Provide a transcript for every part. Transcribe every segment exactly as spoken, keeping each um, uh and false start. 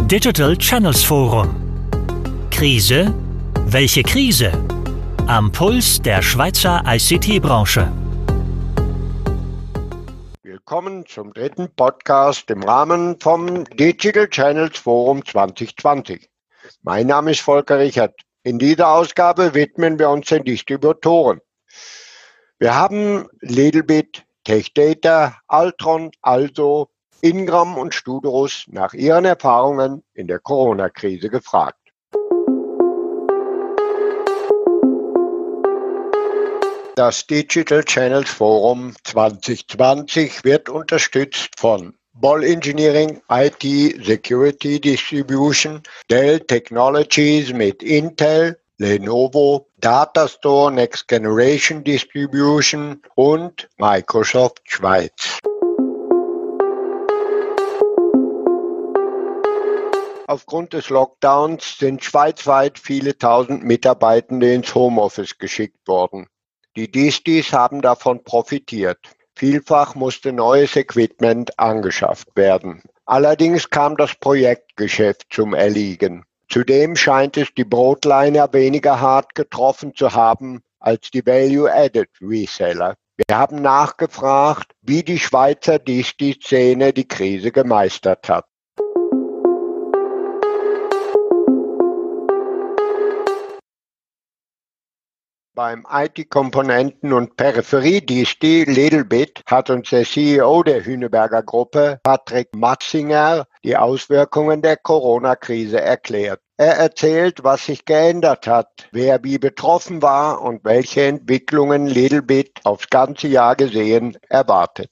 Digital Channels Forum. Krise? Welche Krise? Am Puls der Schweizer I C T-Branche. Willkommen zum dritten Podcast im Rahmen vom Digital Channels Forum zwanzig zwanzig. Mein Name ist Volker Richert. In dieser Ausgabe widmen wir uns den Distributoren. Wir haben Lidlbit, TechData, Altron, Also, Ingram und Studerus nach ihren Erfahrungen in der Corona-Krise gefragt. Das Digital Channels Forum zwanzig zwanzig wird unterstützt von Ball Engineering, I T Security Distribution, Dell Technologies mit Intel, Lenovo, Datastore Next Generation Distribution und Microsoft Schweiz. Aufgrund des Lockdowns sind schweizweit viele tausend Mitarbeitende ins Homeoffice geschickt worden. Die Distis haben davon profitiert. Vielfach musste neues Equipment angeschafft werden. Allerdings kam das Projektgeschäft zum Erliegen. Zudem scheint es die Broadliner weniger hart getroffen zu haben als die Value-Added Reseller. Wir haben nachgefragt, wie die Schweizer Disti-Szene die Krise gemeistert hat. Beim I T-Komponenten- und Peripherie-Disti Lidlbit hat uns der C E O der Hüneberger Gruppe, Patrick Matzinger, die Auswirkungen der Corona-Krise erklärt. Er erzählt, was sich geändert hat, wer wie betroffen war und welche Entwicklungen Lidlbit aufs ganze Jahr gesehen erwartet.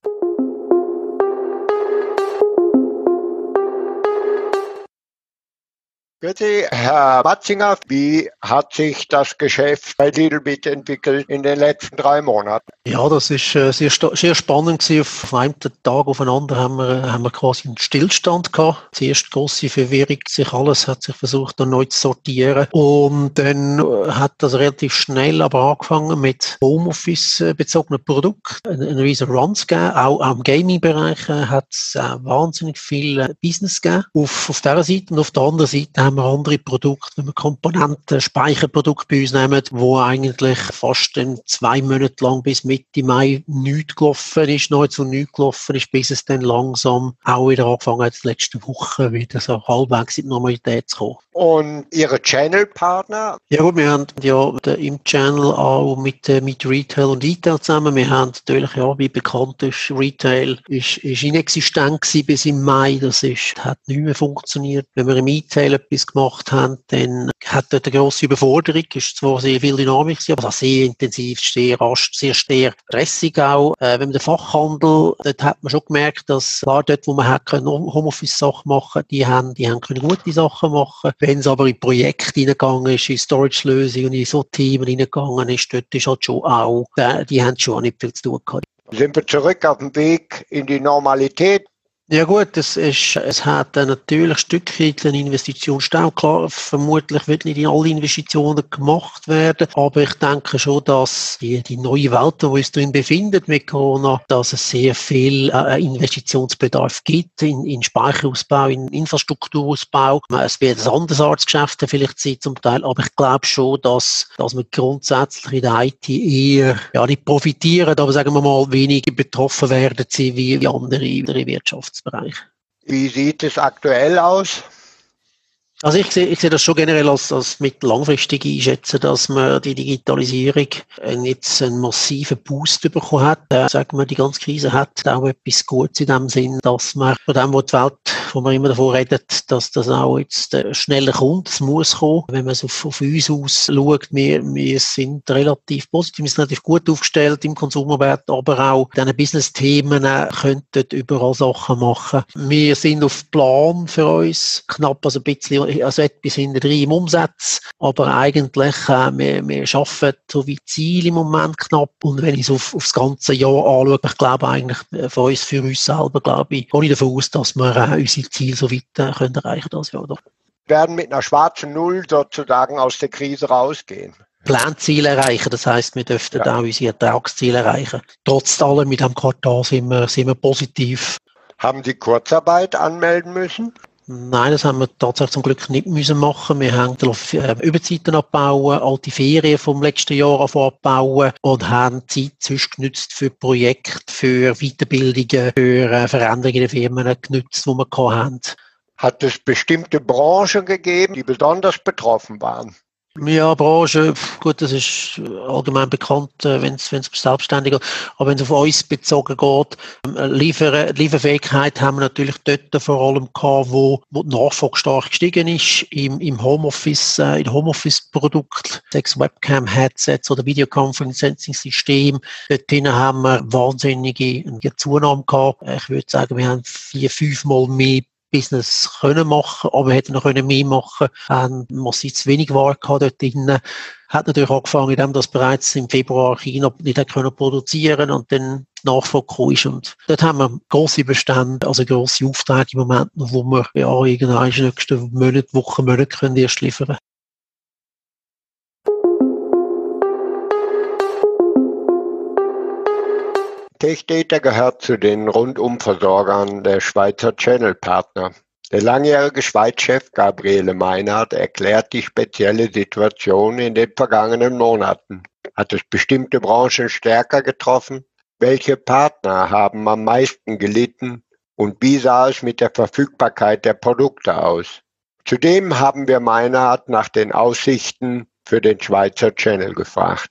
Grüezi, Herr Matzinger, wie hat sich das Geschäft bei Lidlbit entwickelt in den letzten drei Monaten? Ja, das ist äh, sehr, sehr spannend gewesen. Auf einem Tag aufeinander haben wir, haben wir quasi einen Stillstand gehabt. Zuerst grosse Verwirrung, sich alles hat sich versucht, dann neu zu sortieren. Und dann äh, hat das relativ schnell aber angefangen mit Homeoffice-bezogenen Produkten. Einen, einen riesen Run zu geben. Auch, auch im Gaming-Bereich äh, hat es äh, wahnsinnig viel äh, Business gegeben. Auf, auf dieser Seite und auf der anderen Seite haben wir andere Produkte, wenn wir Komponenten, Speicherprodukte bei uns nehmen, wo eigentlich fast dann zwei Monate lang bis Mitte Mai nichts gelaufen ist, nahezu nichts gelaufen ist, bis es dann langsam auch wieder angefangen hat, die letzten Wochen wieder so halbwegs in die Normalität zu kommen. Und Ihre Channel-Partner? Ja gut, wir haben ja im Channel auch mit, mit Retail und E-Tail zusammen. Wir haben natürlich, ja, wie bekannt ist, Retail ist, ist inexistent gewesen bis im Mai. Das ist, hat nicht mehr funktioniert. Wenn wir im E-Tail etwas gemacht haben, dann hat dort eine grosse Überforderung. Ist zwar sehr viel Dynamik, aber das sehr intensiv, sehr rasch, sehr sehr stressig auch. Äh, wenn man den Fachhandel, dort hat man schon gemerkt, dass klar, dort, wo man hat können Homeoffice-Sachen machen, die haben, die haben können gute Sachen machen. Wenn es aber in Projekte hineingegangen ist, in Storage-Lösungen, in so Themen hineingegangen ist, dort ist halt schon auch, die, die haben schon auch nicht viel zu tun gehabt. Sind wir zurück auf dem Weg in die Normalität? Ja gut, es, ist, es hat äh, natürlich ein Stückchen einen Investitionsstau. Klar, vermutlich wird nicht in alle Investitionen gemacht werden, aber ich denke schon, dass die, die neue Welt, wo wir uns drin befinden mit Corona, dass es sehr viel äh, Investitionsbedarf gibt in, in Speicherausbau, in Infrastrukturausbau. Es wird ein anderes Arztgeschäft vielleicht sein zum Teil, aber ich glaube schon, dass, dass wir grundsätzlich in der I T eher ja, nicht profitieren, aber sagen wir mal weniger betroffen werden sie wie andere, andere Wirtschaften. Bereich. Wie sieht es aktuell aus? Also ich sehe, ich sehe das schon generell als, als mittel-langfristig einschätzen, dass man die Digitalisierung jetzt einen massiven Boost bekommen hat. Äh, sagen wir, die ganze Krise hat auch etwas Gutes in dem Sinn, dass man von dem, wo die Welt, wo man immer davon redet, dass das auch jetzt äh, schneller kommt, es muss kommen. Wenn man es auf, auf uns aus schaut, wir, wir sind relativ positiv, wir sind relativ gut aufgestellt im Konsumerwert, aber auch diese Business-Themen äh, könnten überall Sachen machen. Wir sind auf Plan für uns, knapp also ein bisschen also etwas hinter drin im Umsatz, aber eigentlich, äh, wir, wir arbeiten so wie Ziel im Moment knapp und wenn ich es auf, auf das ganze Jahr anschaue, ich glaube eigentlich für uns, für uns selber, glaube ich, gehe ich davon aus, dass wir äh, unsere Ziele so weit äh, können erreichen können. Wir werden mit einer schwarzen Null sozusagen aus der Krise rausgehen. Planziele erreichen, das heisst, wir dürften ja auch unsere Ertragsziele erreichen. Trotz allem, mit dem Quartal sind wir, sind wir positiv. Haben Sie Kurzarbeit anmelden müssen? Nein, das haben wir tatsächlich zum Glück nicht müssen machen. Wir haben Überzeiten abbauen, alte Ferien vom letzten Jahr abbauen und haben Zeit sonst genützt für Projekte, für Weiterbildungen, für Veränderungen in den Firmen genützt, die wir hatten. Hat es bestimmte Branchen gegeben, die besonders betroffen waren? Ja, Branche, gut, das ist allgemein bekannt, wenn es selbstständig geht. Aber wenn es auf uns bezogen geht, Liefer, Lieferfähigkeit haben wir natürlich dort vor allem gehabt, wo, wo die Nachfrage stark gestiegen ist, im, im Homeoffice, äh, in Homeoffice-Produkt, sechs Webcam-Headsets oder Videoconferencing-System. Dort haben wir wahnsinnige Zunahme gehabt. Ich würde sagen, wir haben vier, fünfmal mehr Business können machen, aber wir hätten noch können mehr machen, haben massiv zu wenig Ware gehabt dort drinnen. Hat natürlich angefangen, indem das bereits im Februar China nicht hat können produzieren und dann die Nachfrage gekommen ist. Und dort haben wir grosse Bestände, also grosse Aufträge im Moment noch, wo wir ja irgendwann in den nächsten Monaten, Wochen, Monaten können erst liefern. Techdata gehört zu den Rundumversorgern der Schweizer Channel-Partner. Der langjährige Schweiz-Chef Gabriele Meinhardt erklärt die spezielle Situation in den vergangenen Monaten. Hat es bestimmte Branchen stärker getroffen? Welche Partner haben am meisten gelitten? Und wie sah es mit der Verfügbarkeit der Produkte aus? Zudem haben wir Meinhardt nach den Aussichten für den Schweizer Channel gefragt.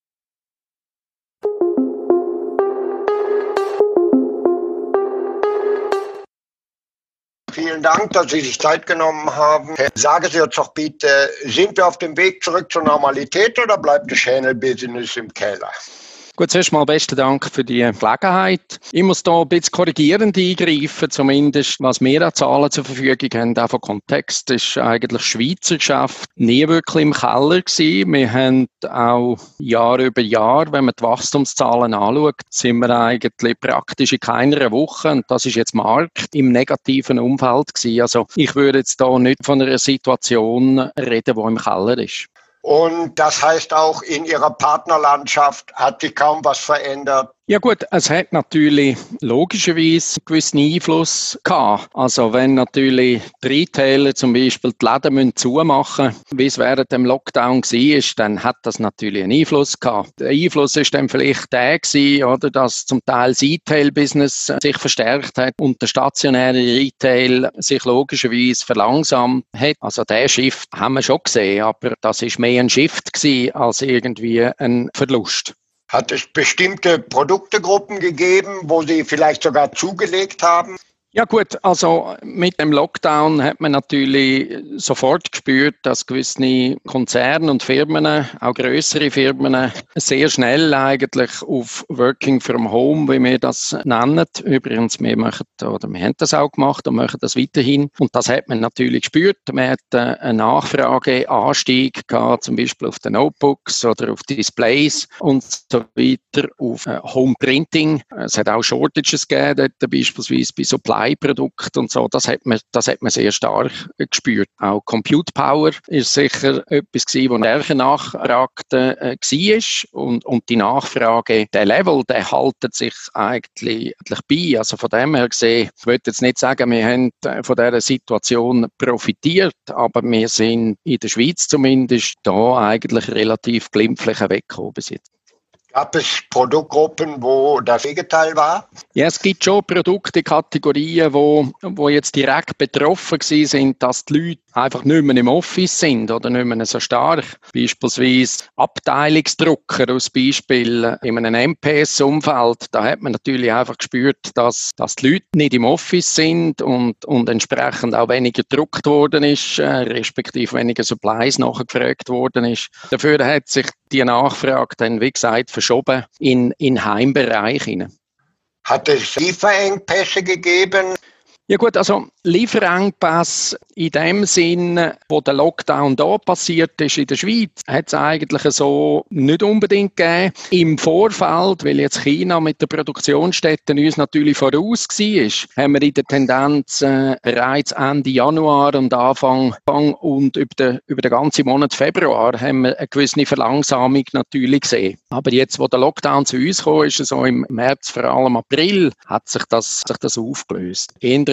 Vielen Dank, dass Sie sich Zeit genommen haben. Sagen Sie uns doch bitte, sind wir auf dem Weg zurück zur Normalität oder bleibt das Channel-Business im Keller? Gut, zuerst mal besten Dank für die Gelegenheit. Ich muss da ein bisschen korrigierend eingreifen, zumindest was wir an Zahlen zur Verfügung haben. Auch von Kontext ist eigentlich Schweizer Geschäft nie wirklich im Keller gewesen. Wir haben auch Jahr über Jahr, wenn man die Wachstumszahlen anschaut, sind wir eigentlich praktisch in keiner Woche, und das ist jetzt Markt, im negativen Umfeld gewesen. Also ich würde jetzt da nicht von einer Situation reden, die im Keller ist. Und das heißt auch, in Ihrer Partnerlandschaft hat sich kaum was verändert. Ja gut, es hat natürlich logischerweise einen gewissen Einfluss gehabt. Also wenn natürlich die Retailer zum Beispiel die Läden müssen zumachen müssen, wie es während dem Lockdown war, dann hat das natürlich einen Einfluss gehabt. Der Einfluss ist dann vielleicht der gewesen, oder, dass zum Teil das Retail-Business sich verstärkt hat und der stationäre Retail sich logischerweise verlangsamt hat. Also den Shift haben wir schon gesehen, aber das ist mehr ein Shift gewesen als irgendwie ein Verlust. Hat es bestimmte Produktegruppen gegeben, wo Sie vielleicht sogar zugelegt haben? Ja gut, also mit dem Lockdown hat man natürlich sofort gespürt, dass gewisse Konzerne und Firmen, auch grössere Firmen, sehr schnell eigentlich auf Working from Home, wie wir das nennen. Übrigens, wir machen, oder wir haben das auch gemacht und machen das weiterhin. Und das hat man natürlich gespürt. Man hat einen Nachfrageanstieg gehabt, zum Beispiel auf den Notebooks oder auf Displays und so weiter, auf Home Printing. Es hat auch Shortages gegeben, dort beispielsweise bei Supply Produkte und so, das hat man, das hat man sehr stark gespürt. Auch Compute Power ist sicher etwas gewesen, das stärker nachfragte äh, war und, und die Nachfrage, der Level, der haltet sich eigentlich, eigentlich bei. Also von dem her gesehen, ich würde jetzt nicht sagen, wir haben von dieser Situation profitiert, aber wir sind in der Schweiz zumindest da eigentlich relativ glimpflich weggekommen bis jetzt. Gab es Produktgruppen, wo das Gegenteil war? Ja, es gibt schon Produktkategorien, wo, wo jetzt direkt betroffen sind, dass die Leute einfach nicht mehr im Office sind oder nicht mehr so stark. Beispielsweise Abteilungsdrucker als Beispiel in einem M P S-Umfeld. Da hat man natürlich einfach gespürt, dass, dass die Leute nicht im Office sind und, und entsprechend auch weniger gedruckt worden ist, äh, respektive weniger Supplies nachgefragt worden ist. Dafür hat sich die Nachfrage dann, wie gesagt, verschoben in in Heimbereich hinein. Hat es Lieferengpässe gegeben? Ja gut, also Lieferengpässe in dem Sinn, wo der Lockdown da passiert ist in der Schweiz, hat es eigentlich so nicht unbedingt gegeben. Im Vorfeld, weil jetzt China mit der Produktionsstätten uns natürlich voraus war, haben wir in der Tendenz äh, bereits Ende Januar und Anfang und über den, über den ganzen Monat Februar haben wir eine gewisse Verlangsamung natürlich gesehen. Aber jetzt, wo der Lockdown zu uns kam, ist so im März, vor allem April, hat sich das, sich das aufgelöst. Eher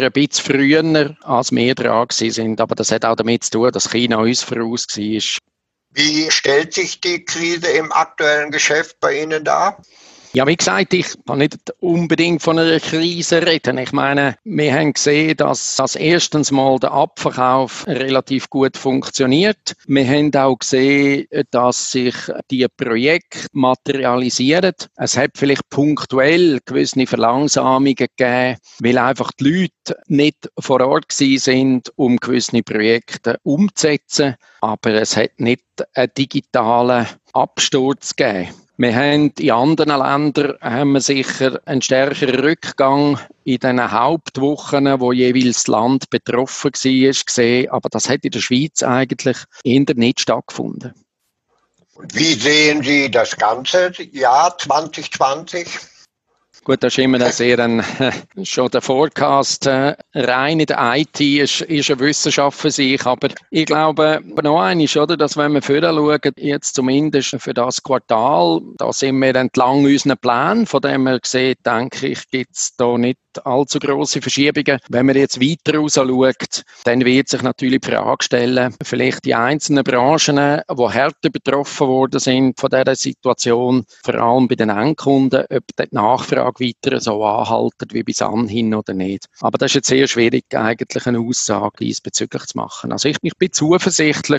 ein bisschen früher, als wir dran sind. Aber das hat auch damit zu tun, dass China uns voraus war. Wie stellt sich die Krise im aktuellen Geschäft bei Ihnen dar? Ja, wie gesagt, ich kann nicht unbedingt von einer Krise reden. Ich meine, wir haben gesehen, dass, dass erstens mal der Abverkauf relativ gut funktioniert. Wir haben auch gesehen, dass sich die Projekte materialisieren. Es hat vielleicht punktuell gewisse Verlangsamungen gegeben, weil einfach die Leute nicht vor Ort gewesen sind, um gewisse Projekte umzusetzen. Aber es hat nicht einen digitalen Absturz gegeben. Wir haben in anderen Ländern haben wir sicher einen stärkeren Rückgang in den Hauptwochen, wo jeweils das Land betroffen war, gesehen. Aber das hat in der Schweiz eigentlich eher nicht stattgefunden. Und wie sehen Sie das ganze Jahr zwanzig zwanzig? Gut, das ist immer ein sehr ein, schon der Forecast äh, rein in der I T ist, ist eine Wissenschaft für sich, aber ich glaube noch eines, oder, dass wenn wir vorher schauen, jetzt zumindest für das Quartal, da sind wir entlang unseren Plänen, von dem wir sehen, denke ich, gibt es da nicht allzu grosse Verschiebungen. Wenn man jetzt weiter raus schaut, dann wird sich natürlich die Frage stellen, vielleicht die einzelnen Branchen, die härter betroffen worden sind von dieser Situation, vor allem bei den Endkunden, ob die Nachfrage weiter so anhalten wie bis anhin oder nicht. Aber das ist jetzt sehr schwierig, eigentlich eine Aussage diesbezüglich zu machen. Also ich, ich bin zuversichtlich.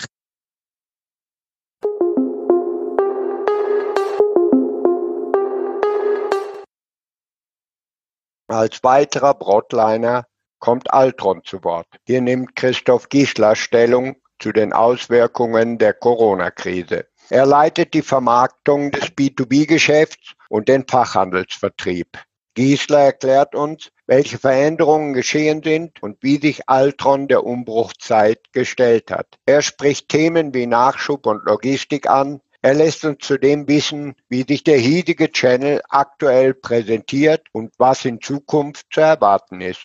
Als weiterer Broadliner kommt Altron zu Wort. Hier nimmt Christoph Giesler Stellung zu den Auswirkungen der Corona-Krise. Er leitet die Vermarktung des B zwei B-Geschäfts und den Fachhandelsvertrieb. Giesler erklärt uns, welche Veränderungen geschehen sind und wie sich Altron der Umbruchzeit gestellt hat. Er spricht Themen wie Nachschub und Logistik an. Er lässt uns zudem wissen, wie sich der hiesige Channel aktuell präsentiert und was in Zukunft zu erwarten ist.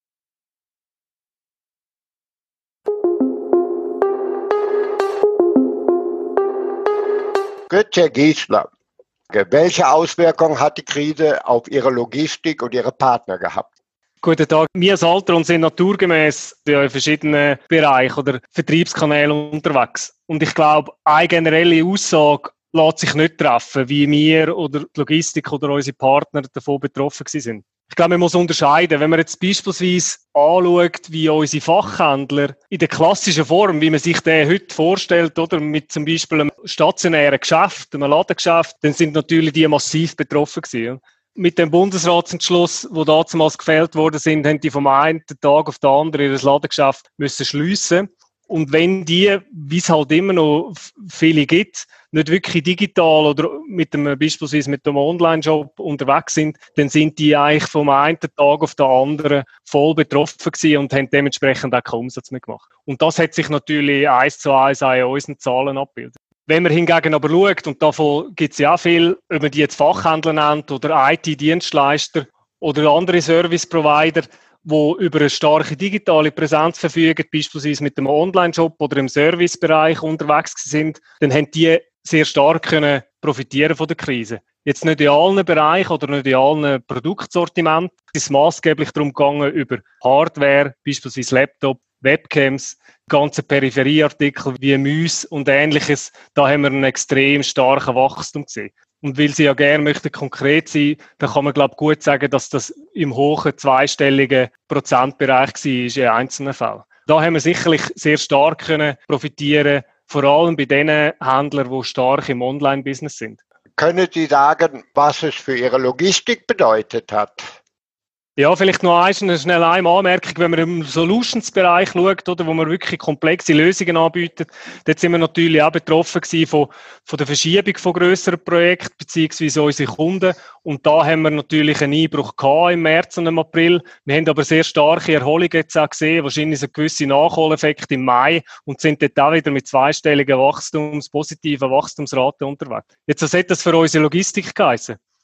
Grüezi, Herr Giesler. Welche Auswirkungen hat die Krise auf Ihre Logistik und Ihre Partner gehabt? Guten Tag. Wir als Altron sind naturgemäß in verschiedenen Bereichen oder Vertriebskanälen unterwegs. Und ich glaube, eine generelle Aussage lässt sich nicht treffen, wie wir oder die Logistik oder unsere Partner davon betroffen sind. Ich glaube, man muss unterscheiden. Wenn man jetzt beispielsweise anschaut, wie unsere Fachhändler in der klassischen Form, wie man sich den heute vorstellt, oder mit zum Beispiel einem stationären Geschäft, einem Ladengeschäft, dann sind natürlich die massiv betroffen gewesen. Mit dem Bundesratsentschluss, wo damals gefällt worden sind, haben die vom einen Tag auf den anderen ihr Ladengeschäft müssen schliessen. Und wenn die, wie es halt immer noch viele gibt, nicht wirklich digital oder mit dem, beispielsweise mit dem Online-Shop unterwegs sind, dann sind die eigentlich vom einen Tag auf den anderen voll betroffen gewesen und haben dementsprechend auch keinen Umsatz mehr gemacht. Und das hat sich natürlich eins zu eins auch in unseren Zahlen abgebildet. Wenn man hingegen aber schaut, und davon gibt es ja auch viel, ob man die jetzt Fachhändler nennt oder I T-Dienstleister oder andere Service-Provider, die über eine starke digitale Präsenz verfügen, beispielsweise mit dem Online-Shop oder im Servicebereich unterwegs sind, dann haben die sehr stark können profitieren von der Krise. Jetzt nicht in allen Bereichen oder nicht in allen Produktsortimenten. Es ist maßgeblich darum gegangen, über Hardware, beispielsweise Laptop, Webcams, ganze Peripherieartikel wie Mäuse und Ähnliches. Da haben wir einen extrem starken Wachstum gesehen. Und weil Sie ja gerne möchten konkret sein, dann kann man, glaube ich, gut sagen, dass das im hohen zweistelligen Prozentbereich war in einzelnen Fällen. Da haben wir sicherlich sehr stark können profitieren, vor allem bei den Händlern, die stark im Online-Business sind. Können Sie sagen, was es für Ihre Logistik bedeutet hat? Ja, vielleicht noch eine schnelle Anmerkung, wenn man im Solutions-Bereich schaut, oder, wo man wirklich komplexe Lösungen anbietet, dort sind wir natürlich auch betroffen gewesen von, von der Verschiebung von grösseren Projekten, beziehungsweise unsere Kunden. Und da haben wir natürlich einen Einbruch gehabt im März und im April. Wir haben aber sehr starke Erholung jetzt auch gesehen, wahrscheinlich so gewisse Nachholeffekte im Mai und sind dort auch wieder mit zweistelligen Wachstums, positiven Wachstumsraten unterwegs. Jetzt, was hat das für unsere Logistik geheißen?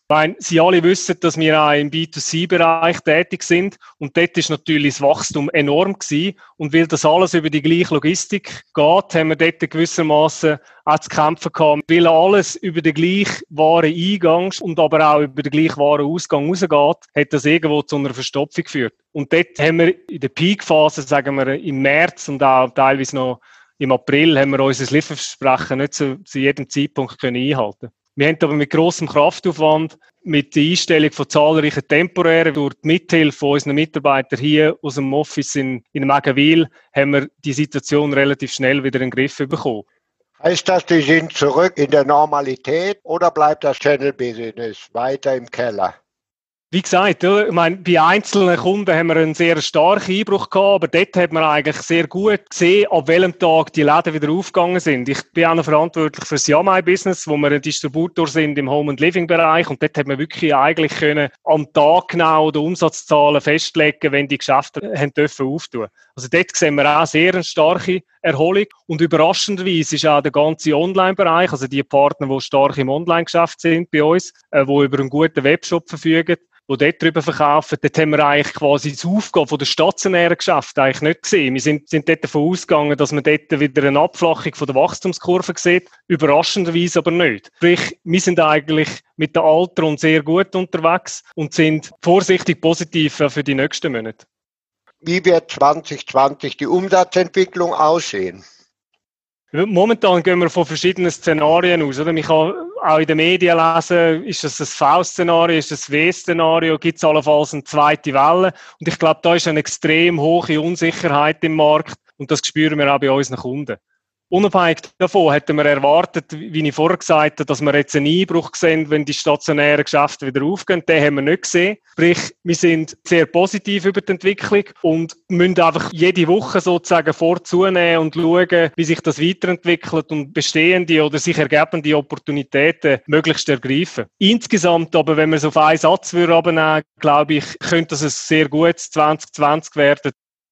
Ich meine, Sie alle wissen, dass wir auch im B zwei C-Bereich tätig sind und dort ist natürlich das Wachstum enorm gewesen. Und weil das alles über die gleiche Logistik geht, haben wir dort gewissermaßen auch zu kämpfen gehabt. Weil alles über den gleichen Wareneingang und aber auch über den gleichen Warenausgang rausgeht, hat das irgendwo zu einer Verstopfung geführt. Und dort haben wir in der Peak-Phase, sagen wir im März und auch teilweise noch im April, haben wir unser Lieferversprechen nicht zu, zu jedem Zeitpunkt können einhalten. Wir haben aber mit grossem Kraftaufwand, mit der Einstellung von zahlreichen Temporären, durch die Mithilfe von unseren Mitarbeitern hier aus dem Office in, in Mägenwil, haben wir die Situation relativ schnell wieder in den Griff bekommen. Heißt das, die sind zurück in der Normalität oder bleibt das Channel-Business weiter im Keller? Wie gesagt, ich meine, bei einzelnen Kunden haben wir einen sehr starken Einbruch gehabt, aber dort hat man eigentlich sehr gut gesehen, ab welchem Tag die Läden wieder aufgegangen sind. Ich bin auch noch verantwortlich für das Yamai-Business, wo wir ein Distributor sind im Home- und Living-Bereich und dort hat man wirklich eigentlich können am Tag genau die Umsatzzahlen festlegen, wenn die Geschäfte haben dürfen auftun. Also dort sehen wir auch sehr eine starke Erholung und überraschenderweise ist auch der ganze Online-Bereich, also die Partner, die stark im Online-Geschäft sind bei uns, äh, die über einen guten Webshop verfügen, die dort drüber verkaufen, dort haben wir eigentlich quasi das Aufgehen von der stationären Geschäfte eigentlich nicht gesehen. Wir sind, sind dort davon ausgegangen, dass man dort wieder eine Abflachung von der Wachstumskurve sieht, überraschenderweise aber nicht. Sprich, wir sind eigentlich mit der Altron sehr gut unterwegs und sind vorsichtig positiv für die nächsten Monate. Wie wird zwanzig zwanzig die Umsatzentwicklung aussehen? Momentan gehen wir von verschiedenen Szenarien aus. Oder? Man kann auch in den Medien lesen, ist das ein V-Szenario, ist das ein W-Szenario, gibt es allenfalls eine zweite Welle. Und ich glaube, da ist eine extrem hohe Unsicherheit im Markt und das spüren wir auch bei unseren Kunden. Unabhängig davon hätten wir erwartet, wie ich vorher gesagt habe, dass wir jetzt einen Einbruch sehen, wenn die stationären Geschäfte wieder aufgehen. Den haben wir nicht gesehen. Sprich, wir sind sehr positiv über die Entwicklung und müssen einfach jede Woche sozusagen vorzunehmen und schauen, wie sich das weiterentwickelt und bestehende oder sich ergebende Opportunitäten möglichst ergreifen. Insgesamt aber, wenn wir es auf einen Satz runternehmen würden, glaube ich, könnte das ein sehr gutes zwanzig zwanzig werden.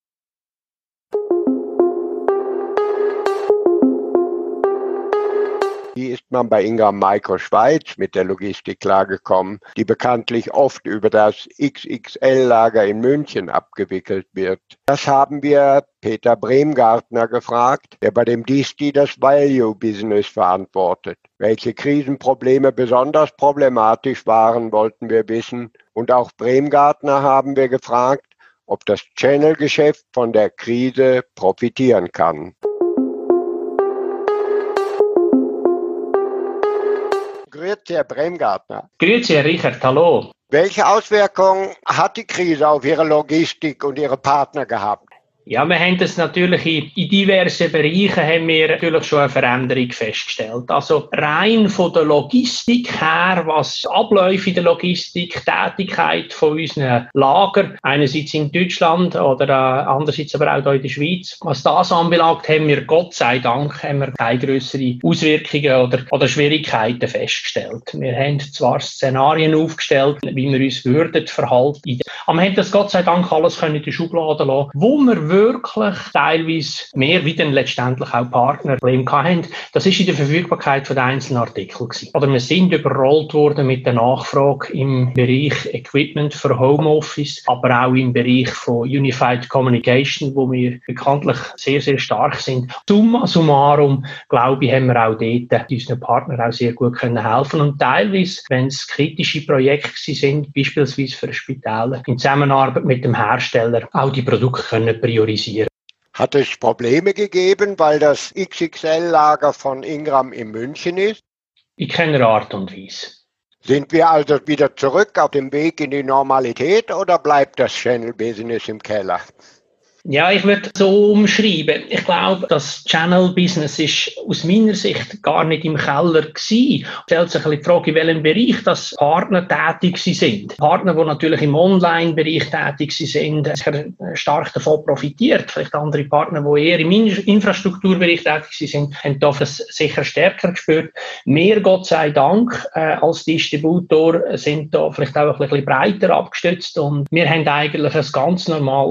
Wie ist man bei Ingram Micro Schweiz mit der Logistik klargekommen, die bekanntlich oft über das X X L-Lager in München abgewickelt wird? Das haben wir Peter Bremgartner gefragt, der bei dem D S T I das Value-Business verantwortet. Welche Krisenprobleme besonders problematisch waren, wollten wir wissen. Und auch Bremgartner haben wir gefragt, ob das Channel-Geschäft von der Krise profitieren kann. Grüezi, Herr Bremgartner. Grüezi, Herr Richard, hallo. Welche Auswirkungen hat die Krise auf Ihre Logistik und Ihre Partner gehabt? Ja, wir haben das natürlich in, in diversen Bereichen haben wir natürlich schon eine Veränderung festgestellt. Also rein von der Logistik her, was Abläufe in der Logistik, Tätigkeit von unseren Lager, einerseits in Deutschland oder äh, andererseits aber auch hier in der Schweiz. Was das anbelangt, haben wir Gott sei Dank haben wir keine grösseren Auswirkungen oder, oder Schwierigkeiten festgestellt. Wir haben zwar Szenarien aufgestellt, wie wir uns würden verhalten, aber wir haben das Gott sei Dank alles können in die Schublade lassen, wo wir wirklich teilweise mehr wie dann letztendlich auch Partnerprobleme hatten. Das ist in der Verfügbarkeit von den einzelnen Artikeln gewesen. Oder wir sind überrollt worden mit der Nachfrage im Bereich Equipment für Homeoffice, aber auch im Bereich von Unified Communication, wo wir bekanntlich sehr, sehr stark sind. Summa summarum, glaube ich, haben wir auch dort unseren Partnern auch sehr gut können helfen und teilweise, wenn es kritische Projekte sind, beispielsweise für Spitäler, in Zusammenarbeit mit dem Hersteller auch die Produkte können priorisieren. Hat es Probleme gegeben, weil das X X L-Lager von Ingram in München ist? In keiner Art und Weise. Sind wir also wieder zurück auf dem Weg in die Normalität oder bleibt das Channel-Business im Keller? Ja, ich würde so umschreiben. Ich glaube, das Channel-Business ist aus meiner Sicht gar nicht im Keller gewesen. Es stellt sich ein bisschen die Frage, in welchem Bereich das Partner tätig sind. Partner, die natürlich im Online-Bereich tätig sind, haben stark davon profitiert. Vielleicht andere Partner, die eher im Infrastrukturbereich tätig sind, haben das sicher stärker gespürt. Wir, Gott sei Dank, äh, als Distributor sind da vielleicht auch ein bisschen breiter abgestützt und wir haben eigentlich ein ganz normales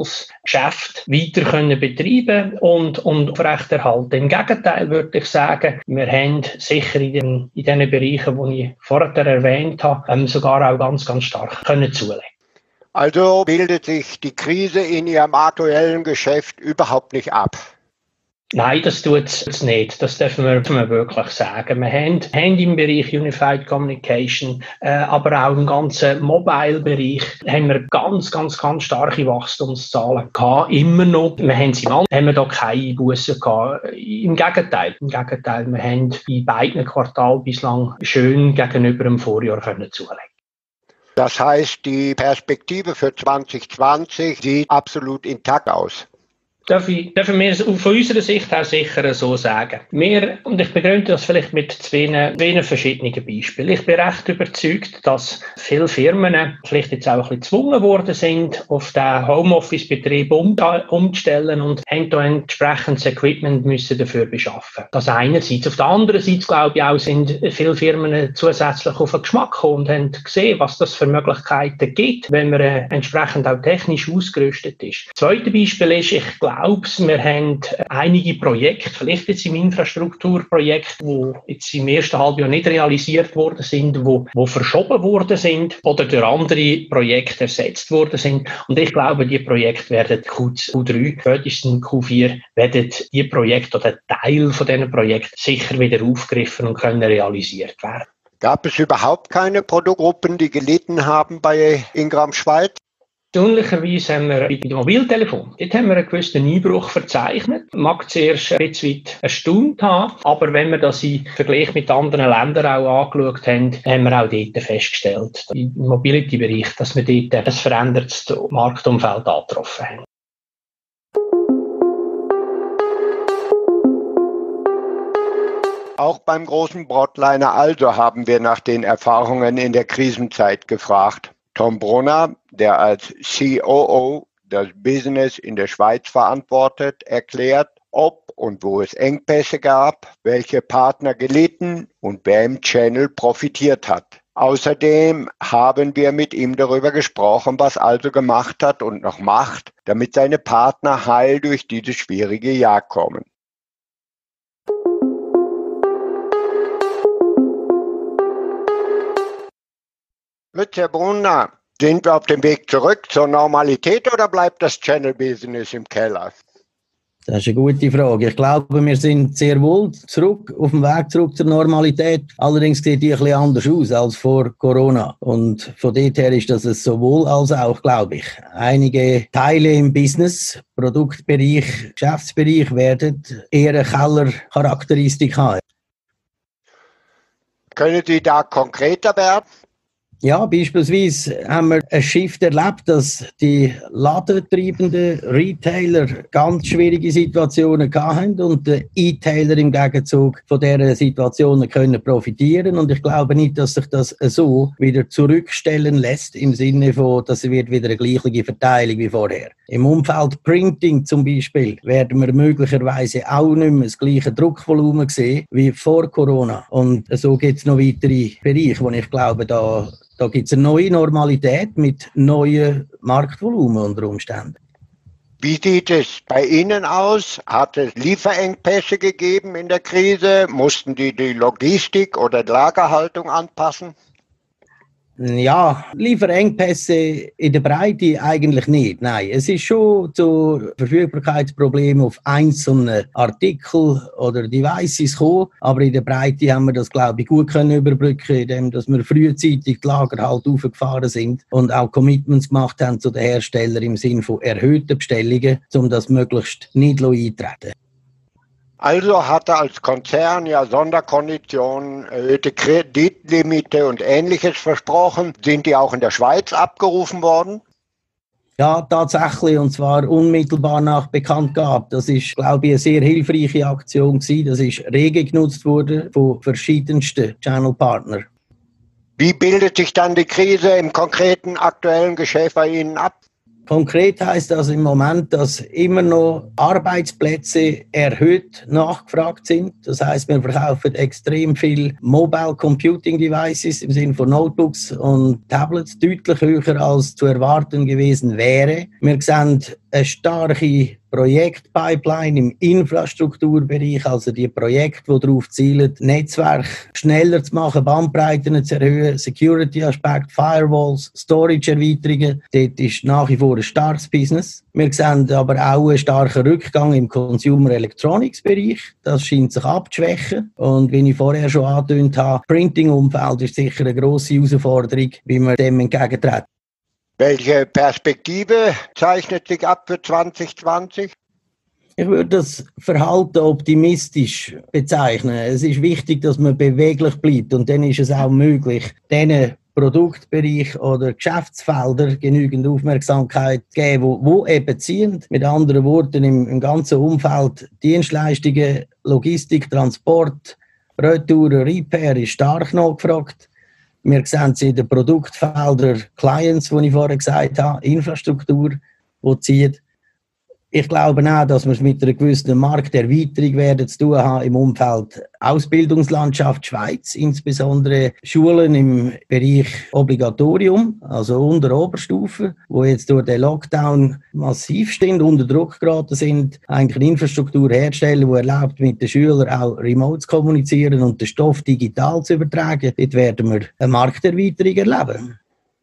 Geschäft weiter können betreiben und, und aufrechterhalten. Im Gegenteil würde ich sagen, wir haben sicher in den, in den Bereichen, die ich vorher erwähnt habe, ähm, sogar auch ganz, ganz stark können zulegen. Also bildet sich die Krise in Ihrem aktuellen Geschäft überhaupt nicht ab? Nein, das tut es nicht. Das dürfen wir, dürfen wir wirklich sagen. Wir haben, haben im Bereich Unified Communication, äh, aber auch im ganzen Mobile-Bereich haben wir ganz, ganz, ganz starke Wachstumszahlen gehabt. Immer noch. Wir haben sie mal, haben wir da keine Bussen gehabt. Im Gegenteil. Im Gegenteil. Wir haben in beiden Quartalen bislang schön gegenüber dem Vorjahr können zulegen. Das heißt, die Perspektive für zwanzig zwanzig sieht absolut intakt aus. Darf ich, dürfen wir von unserer Sicht auch sicher so sagen. Wir, und ich begründe das vielleicht mit zwei, zwei verschiedenen Beispielen. Ich bin recht überzeugt, dass viele Firmen vielleicht jetzt auch ein bisschen gezwungen worden sind, auf den Homeoffice-Betrieb um, umzustellen und haben da entsprechendes Equipment müssen dafür beschaffen. Das einerseits. Auf der anderen Seite, glaube ich, auch sind viele Firmen zusätzlich auf den Geschmack gekommen und haben gesehen, was das für Möglichkeiten gibt, wenn man äh, entsprechend auch technisch ausgerüstet ist. Das zweite Beispiel ist, ich glaube, wir haben einige Projekte, vielleicht jetzt im Infrastrukturprojekt, die jetzt im ersten Halbjahr nicht realisiert worden sind, die, die verschoben worden sind oder durch andere Projekte ersetzt worden sind. Und ich glaube, die Projekte werden Q drei, spätestens Q vier, werden die Projekte oder Teil von diesen Projekten sicher wieder aufgegriffen und können realisiert werden. Gab es überhaupt keine Produktgruppen, die gelitten haben bei Ingram Schweiz? Erstaunlicherweise haben wir bei dem Mobiltelefon, dort haben wir einen gewissen Einbruch verzeichnet. Mag zuerst ein bisschen weit erstaunt haben, aber wenn wir das im Vergleich mit anderen Ländern auch angeschaut haben, haben wir auch dort festgestellt, im Mobility-Bereich, dass wir dort ein verändertes Marktumfeld angetroffen haben. Auch beim großen Broadliner also haben wir nach den Erfahrungen in der Krisenzeit gefragt. Tom Brunner, der als C O O das Business in der Schweiz verantwortet, erklärt, ob und wo es Engpässe gab, welche Partner gelitten und wer im Channel profitiert hat. Außerdem haben wir mit ihm darüber gesprochen, was also gemacht hat und noch macht, damit seine Partner heil durch dieses schwierige Jahr kommen. Grüezi, Herr Brunner, sind wir auf dem Weg zurück zur Normalität oder bleibt das Channel-Business im Keller? Das ist eine gute Frage. Ich glaube, wir sind sehr wohl zurück, auf dem Weg zurück zur Normalität. Allerdings sieht die ein bisschen anders aus als vor Corona. Und von dort her ist das sowohl als auch, glaube ich. Einige Teile im Business, Produktbereich, Geschäftsbereich werden eher eine Kellercharakteristik haben. Können Sie da konkreter werden? Ja, beispielsweise haben wir ein Shift erlebt, dass die ladentreibenden Retailer ganz schwierige Situationen hatten und die E-Tailer im Gegenzug von dieser Situationen können profitieren. Und ich glaube nicht, dass sich das so wieder zurückstellen lässt, im Sinne von, dass es wird wieder eine gleiche Verteilung wie vorher. Im Umfeld Printing zum Beispiel werden wir möglicherweise auch nicht mehr das gleiche Druckvolumen sehen wie vor Corona. Und so gibt es noch weitere Bereiche, wo ich glaube, da Da gibt es eine neue Normalität mit neuen Marktvolumen unter Umständen. Wie sieht es bei Ihnen aus? Hat es Lieferengpässe gegeben in der Krise? Mussten die die Logistik oder die Lagerhaltung anpassen? Ja, Lieferengpässe in der Breite eigentlich nicht. Nein, es ist schon zu Verfügbarkeitsproblemen auf einzelne Artikel oder Devices gekommen, aber in der Breite haben wir das, glaube ich, gut können überbrücken, indem dass wir frühzeitig die Lager halt aufgefahren sind und auch Commitments gemacht haben zu den Herstellern im Sinne von erhöhten Bestellungen, um das möglichst nicht eintreten. Also hat er als Konzern ja Sonderkonditionen, erhöhte Kreditlimite und Ähnliches versprochen. Sind die auch in der Schweiz abgerufen worden? Ja, tatsächlich, und zwar unmittelbar nach Bekanntgabe. Das ist, glaube ich, eine sehr hilfreiche Aktion gewesen. Das ist rege genutzt worden von verschiedensten Channel-Partnern. Wie bildet sich dann die Krise im konkreten aktuellen Geschäft bei Ihnen ab? Konkret heisst das im Moment, dass immer noch Arbeitsplätze erhöht nachgefragt sind. Das heisst, wir verkaufen extrem viel Mobile Computing Devices im Sinne von Notebooks und Tablets, deutlich höher als zu erwarten gewesen wäre. Wir sehen eine starke Projektpipeline im Infrastrukturbereich, also die Projekte, die darauf zielen, Netzwerk schneller zu machen, Bandbreiten zu erhöhen, Security-Aspekt, Firewalls, Storage-Erweiterungen. Dort ist nach wie vor ein starkes Business. Wir sehen aber auch einen starken Rückgang im Consumer-Electronics-Bereich. Das scheint sich abzuschwächen. Und wie ich vorher schon angetönt habe, Printing-Umfeld ist sicher eine grosse Herausforderung, wie wir dem entgegentreten. Welche Perspektive zeichnet sich ab für zwanzig zwanzig? Ich würde das Verhalten optimistisch bezeichnen. Es ist wichtig, dass man beweglich bleibt und dann ist es auch möglich, diesen Produktbereich oder Geschäftsfelder genügend Aufmerksamkeit zu geben, wo, wo eben ziehen. Mit anderen Worten, im, im ganzen Umfeld Dienstleistungen, Logistik, Transport, Retour, Repair ist stark nachgefragt. Wir sehen es in den Produktfeldern Clients, die ich vorher gesagt habe, Infrastruktur, die zieht. Ich glaube auch, dass wir es mit einer gewissen Markterweiterung werden zu tun haben im Umfeld Ausbildungslandschaft Schweiz, insbesondere Schulen im Bereich Obligatorium, also unter Oberstufe, wo jetzt durch den Lockdown massiv stehen, unter Druck geraten sind, eigentlich eine Infrastruktur herstellen, die erlaubt, mit den Schülern auch remote zu kommunizieren und den Stoff digital zu übertragen. Dort werden wir eine Markterweiterung erleben.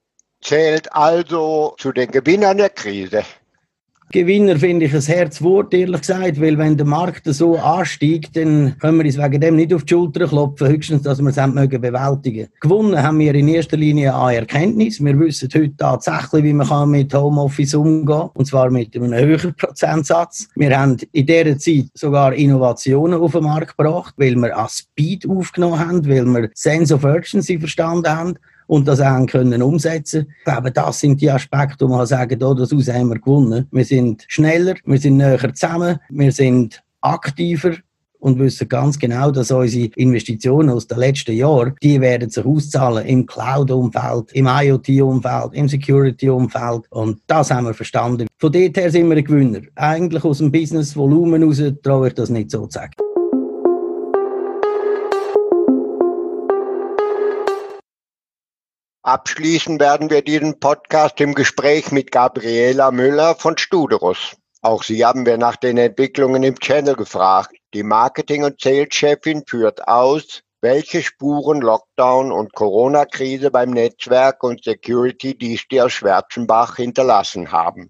Zählt also zu den Gewinnern der Krise? Gewinner finde ich ein Herzwort, ehrlich gesagt, weil wenn der Markt so ansteigt, dann können wir uns wegen dem nicht auf die Schulter klopfen, höchstens, dass wir es bewältigen können. Gewonnen haben wir in erster Linie an Erkenntnis. Wir wissen heute tatsächlich, wie man mit Homeoffice umgehen kann, und zwar mit einem höheren Prozentsatz. Wir haben in dieser Zeit sogar Innovationen auf den Markt gebracht, weil wir an Speed aufgenommen haben, weil wir Sense of Urgency verstanden haben und das auch können umsetzen. Ich glaube, das sind die Aspekte, wo man sagen kann, das aus haben wir gewonnen. Wir sind schneller, wir sind näher zusammen, wir sind aktiver und wissen ganz genau, dass unsere Investitionen aus den letzten Jahren, die werden sich auszahlen im Cloud-Umfeld, im IoT-Umfeld, im Security-Umfeld, und das haben wir verstanden. Von dort her sind wir ein Gewinner. Eigentlich aus dem Business-Volumen heraus traue ich das nicht so zu sagen. Abschließen werden wir diesen Podcast im Gespräch mit Gabriela Müller von Studerus. Auch sie haben wir nach den Entwicklungen im Channel gefragt. Die Marketing- und Sales-Chefin führt aus, welche Spuren Lockdown und Corona-Krise beim Netzwerk und Security dies die aus Schwarzenbach hinterlassen haben.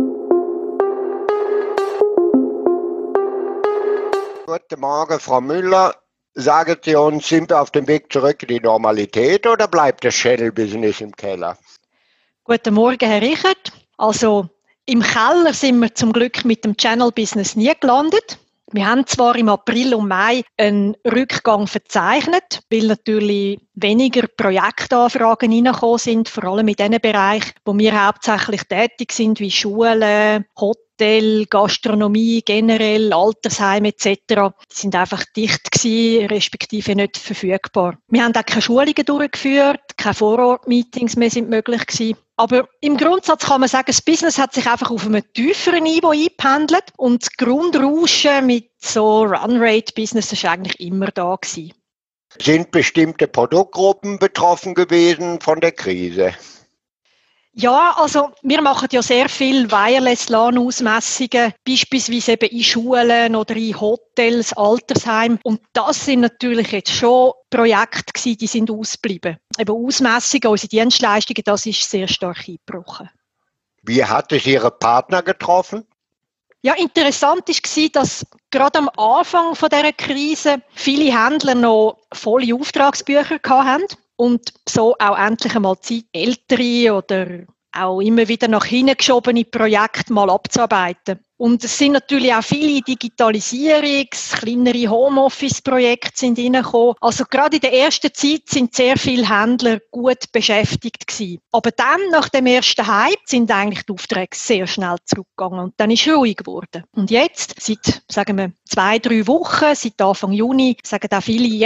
Guten Morgen, Frau Müller. Sagen Sie uns, sind wir auf dem Weg zurück in die Normalität oder bleibt das Channel-Business im Keller? Guten Morgen, Herr Richard. Also im Keller sind wir zum Glück mit dem Channel-Business nie gelandet. Wir haben zwar im April und Mai einen Rückgang verzeichnet, weil natürlich weniger Projektanfragen reingekommen sind, vor allem in den Bereichen, wo wir hauptsächlich tätig sind, wie Schulen, Hotel, Gastronomie generell, Altersheime et cetera. Die sind einfach dicht gewesen, respektive nicht verfügbar. Wir haben auch keine Schulungen durchgeführt, keine Vorort-Meetings mehr sind möglich gewesen. Aber im Grundsatz kann man sagen, das Business hat sich einfach auf einem tieferen Niveau eingependelt und das Grundrauschen mit so Run-Rate-Business ist eigentlich immer da gewesen. Sind bestimmte Produktgruppen betroffen gewesen von der Krise? Ja, also wir machen ja sehr viel Wireless-LAN-Ausmessungen, beispielsweise eben in Schulen oder in Hotels, Altersheim. Und das sind natürlich jetzt schon Projekte gewesen, die sind ausgeblieben. Eben Ausmessungen, unsere Dienstleistungen, das ist sehr stark eingebrochen. Wie hat es Ihre Partner getroffen? Ja, interessant war, dass gerade am Anfang dieser Krise viele Händler noch volle Auftragsbücher hatten. Und so auch endlich einmal Zeit, ältere oder auch immer wieder nach hinten geschobene Projekte mal abzuarbeiten. Und es sind natürlich auch viele Digitalisierungs-, kleinere Homeoffice-Projekte sind reingekommen. Also gerade in der ersten Zeit sind sehr viele Händler gut beschäftigt gewesen. Aber dann, nach dem ersten Hype, sind eigentlich die Aufträge sehr schnell zurückgegangen und dann ist es ruhig geworden. Und jetzt, seit, sagen wir, zwei, drei Wochen, seit Anfang Juni, sagen auch viele, jetzt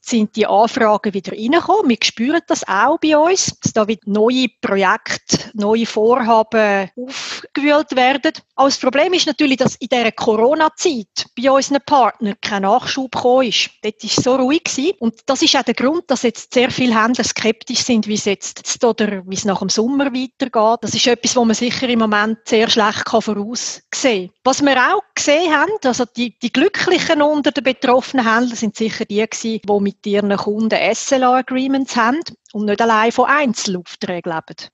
sind die Anfragen wieder reingekommen. Wir spüren das auch bei uns, dass da wieder neue Projekte, neue Vorhaben aufgewühlt werden. Aber das Problem ist natürlich, dass in dieser Corona-Zeit bei unseren Partnern kein Nachschub gekommen ist. Dort war es so ruhig gewesen. Und das ist auch der Grund, dass jetzt sehr viele Händler skeptisch sind, wie es jetzt oder wie es nach dem Sommer weitergeht. Das ist etwas, was man sicher im Moment sehr schlecht voraussehen kann. Was wir auch gesehen haben, also die, die Glücklichen unter den betroffenen Händlern sind sicher die gewesen, die mit ihren Kunden S L A-Agreements haben und nicht allein von Einzelaufträgen leben.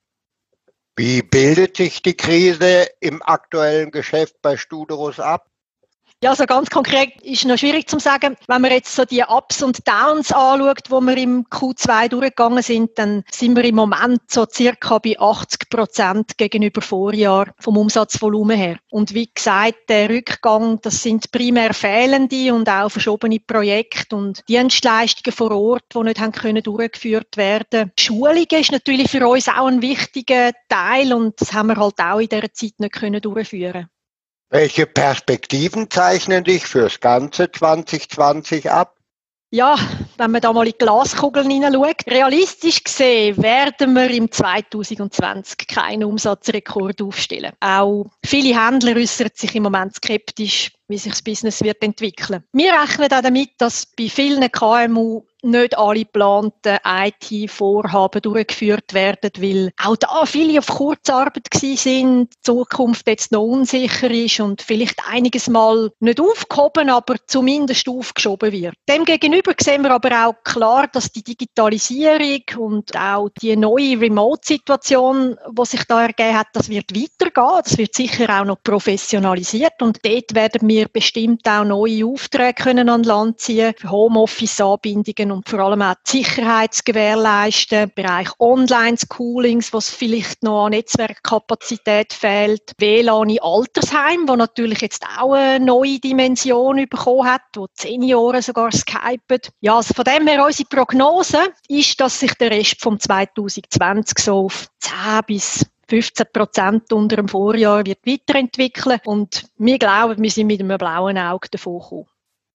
Wie bildet sich die Krise im aktuellen Geschäft bei Studerus ab? Ja, also ganz konkret ist noch schwierig zu sagen. Wenn man jetzt so die Ups und Downs anschaut, wo wir im Q zwei durchgegangen sind, dann sind wir im Moment so circa bei achtzig Prozent gegenüber Vorjahr vom Umsatzvolumen her. Und wie gesagt, der Rückgang, das sind primär fehlende und auch verschobene Projekte und Dienstleistungen vor Ort, die nicht haben können durchgeführt werden. Schulungen ist natürlich für uns auch ein wichtiger Teil und das haben wir halt auch in dieser Zeit nicht können durchführen. Welche Perspektiven zeichnen sich fürs ganze zwanzig zwanzig ab? Ja, wenn man da mal in die Glaskugeln hineinschaut, realistisch gesehen werden wir im zwanzig zwanzig keinen Umsatzrekord aufstellen. Auch viele Händler äußern sich im Moment skeptisch, wie sich das Business wird entwickeln. Wir rechnen auch damit, dass bei vielen K M U nicht alle geplanten I T-Vorhaben durchgeführt werden, weil auch da viele auf Kurzarbeit gewesen sind, die Zukunft jetzt noch unsicher ist und vielleicht einiges Mal nicht aufgehoben, aber zumindest aufgeschoben wird. Demgegenüber sehen wir aber auch klar, dass die Digitalisierung und auch die neue Remote-Situation, die sich da ergeben hat, das wird weitergehen. Das wird sicher auch noch professionalisiert und dort werden wir bestimmt auch neue Aufträge können an Land ziehen, für Homeoffice-Anbindungen und vor allem auch die Sicherheit zu gewährleisten, im Bereich Online-Schoolings, was vielleicht noch an Netzwerkkapazität fehlt, W L A N in Altersheim, wo natürlich jetzt auch eine neue Dimension bekommen hat, wo die Senioren sogar skypen. Ja, also von dem her, unsere Prognose ist, dass sich der Rest vom zwanzig zwanzig so auf zehn bis fünfzehn Prozent unter dem Vorjahr wird weiterentwickeln und wir glauben, wir sind mit einem blauen Auge davon gekommen.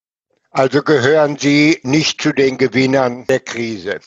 Also gehören Sie nicht zu den Gewinnern der Krise?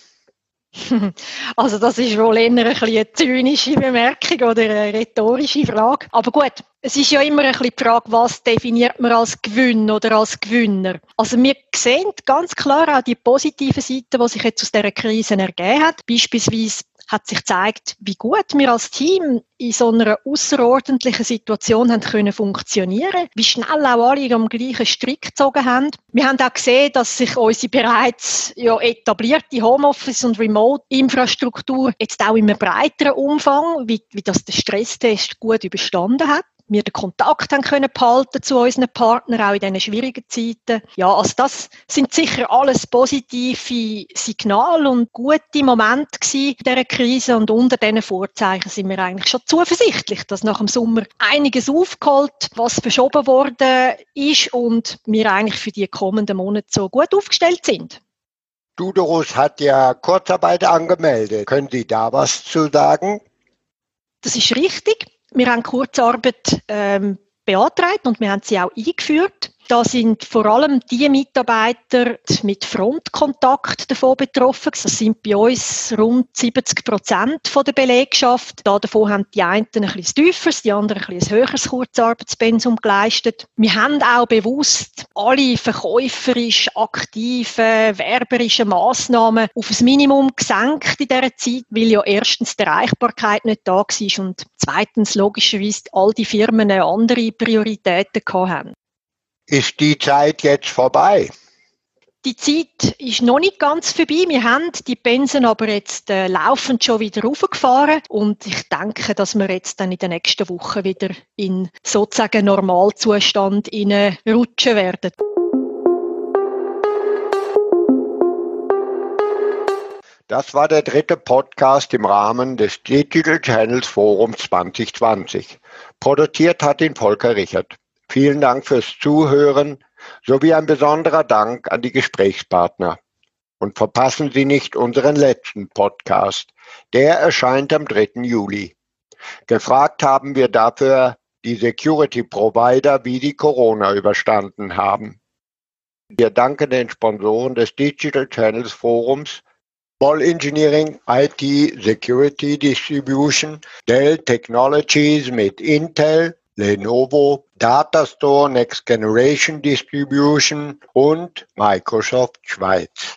Also das ist wohl eher ein bisschen eine zynische Bemerkung oder eine rhetorische Frage. Aber gut, es ist ja immer ein bisschen die Frage, was definiert man als Gewinn oder als Gewinner. Also wir sehen ganz klar auch die positiven Seiten, die sich jetzt aus dieser Krise ergeben hat. Beispielsweise hat sich gezeigt, wie gut wir als Team in so einer außerordentlichen Situation haben können funktionieren, wie schnell auch alle am gleichen Strick gezogen haben. Wir haben auch gesehen, dass sich unsere bereits ja, etablierte Homeoffice- und Remote-Infrastruktur jetzt auch in einem breiteren Umfang, wie, wie das der Stresstest gut überstanden hat. Wir den Kontakt haben können behalten zu unseren Partnern, auch in diesen schwierigen Zeiten. Ja, also das sind sicher alles positive Signale und gute Momente gewesen in dieser Krise. Und unter diesen Vorzeichen sind wir eigentlich schon zuversichtlich, dass nach dem Sommer einiges aufgeholt, was verschoben worden ist und wir eigentlich für die kommenden Monate so gut aufgestellt sind. Studerus hat ja Kurzarbeit angemeldet. Können Sie da was zu sagen? Das ist richtig. Wir haben Kurzarbeit ähm, beantragt und wir haben sie auch eingeführt. Da sind vor allem die Mitarbeiter mit Frontkontakt davon betroffen. Das sind bei uns rund siebzig Prozent von der Belegschaft. Da davon haben die einen ein bisschen tieferes, die anderen ein bisschen höheres Kurzarbeitspensum geleistet. Wir haben auch bewusst alle verkäuferisch aktiven, werberischen Massnahmen auf das Minimum gesenkt in dieser Zeit, weil ja erstens die Erreichbarkeit nicht da war und zweitens logischerweise all die Firmen andere Prioritäten hatten. Ist die Zeit jetzt vorbei? Die Zeit ist noch nicht ganz vorbei. Wir haben die Pensen aber jetzt äh, laufend schon wieder raufgefahren und ich denke, dass wir jetzt dann in den nächsten Wochen wieder in sozusagen Normalzustand rutschen werden. Das war der dritte Podcast im Rahmen des Digital Channels Forum zwanzig zwanzig. Produziert hat ihn Volker Richert. Vielen Dank fürs Zuhören sowie ein besonderer Dank an die Gesprächspartner. Und verpassen Sie nicht unseren letzten Podcast. Der erscheint am dritten Juli. Gefragt haben wir dafür die Security-Provider, wie die Corona überstanden haben. Wir danken den Sponsoren des Digital Channels Forums, Ball Engineering, I T Security Distribution, Dell Technologies mit Intel, Lenovo, Datastore Next Generation Distribution und Microsoft Schweiz.